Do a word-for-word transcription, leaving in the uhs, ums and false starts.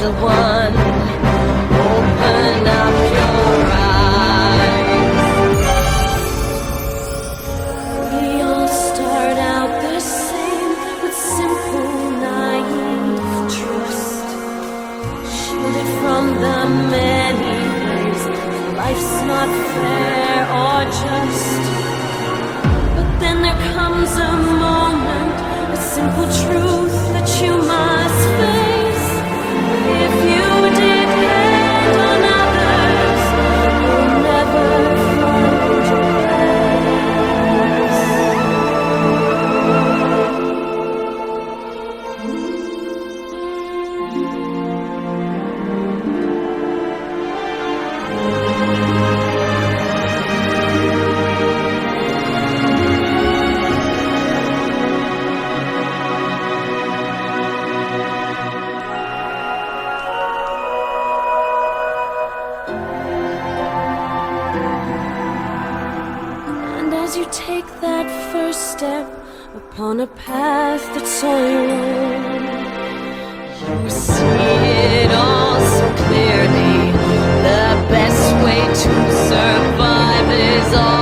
little one, open up your eyes. We all start out the same, with simple, naive trust, shielded from the many ways life's not fair or just. But then there comes a moment, a simple truth that you must face. If you depend on others, you'll never find your as you take that first step upon a path that's all your own, you see it all so clearly. The best way to survive is all